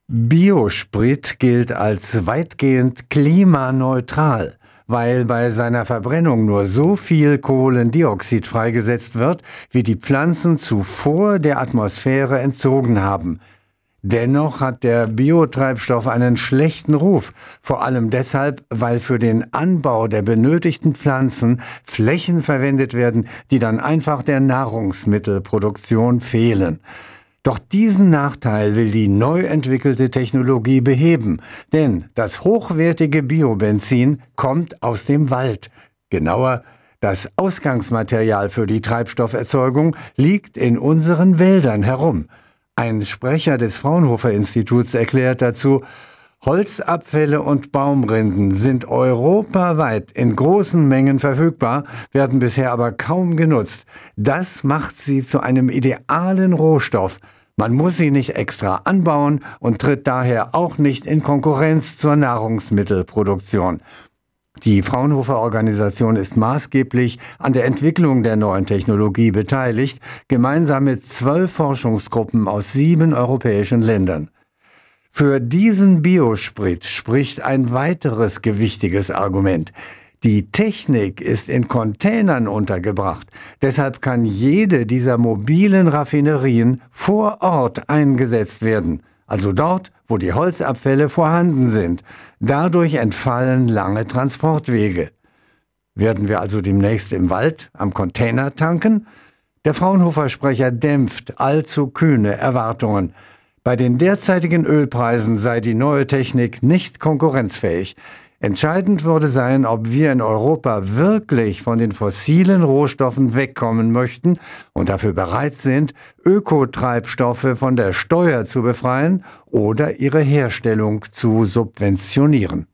Biosprit gilt als weitgehend klimaneutral, weil bei seiner Verbrennung nur so viel Kohlendioxid freigesetzt wird, wie die Pflanzen zuvor der Atmosphäre entzogen haben. Dennoch hat der Biotreibstoff einen schlechten Ruf, vor allem deshalb, weil für den Anbau der benötigten Pflanzen Flächen verwendet werden, die dann einfach der Nahrungsmittelproduktion fehlen. Doch diesen Nachteil will die neu entwickelte Technologie beheben, denn das hochwertige Biobenzin kommt aus dem Wald. Genauer, das Ausgangsmaterial für die Treibstofferzeugung liegt in unseren Wäldern herum. Ein Sprecher des Fraunhofer-Instituts erklärt dazu: Holzabfälle und Baumrinden sind europaweit in großen Mengen verfügbar, werden bisher aber kaum genutzt. Das macht sie zu einem idealen Rohstoff. Man muss sie nicht extra anbauen und tritt daher auch nicht in Konkurrenz zur Nahrungsmittelproduktion. Die Fraunhofer-Organisation ist maßgeblich an der Entwicklung der neuen Technologie beteiligt, gemeinsam mit 12 Forschungsgruppen aus 7 europäischen Ländern. Für diesen Biosprit spricht ein weiteres gewichtiges Argument. Die Technik ist in Containern untergebracht. Deshalb kann jede dieser mobilen Raffinerien vor Ort eingesetzt werden. Also dort, wo die Holzabfälle vorhanden sind. Dadurch entfallen lange Transportwege. Werden wir also demnächst im Wald am Container tanken? Der Fraunhofer-Sprecher dämpft allzu kühne Erwartungen. Bei den derzeitigen Ölpreisen sei die neue Technik nicht konkurrenzfähig. Entscheidend würde sein, ob wir in Europa wirklich von den fossilen Rohstoffen wegkommen möchten und dafür bereit sind, Ökotreibstoffe von der Steuer zu befreien oder ihre Herstellung zu subventionieren.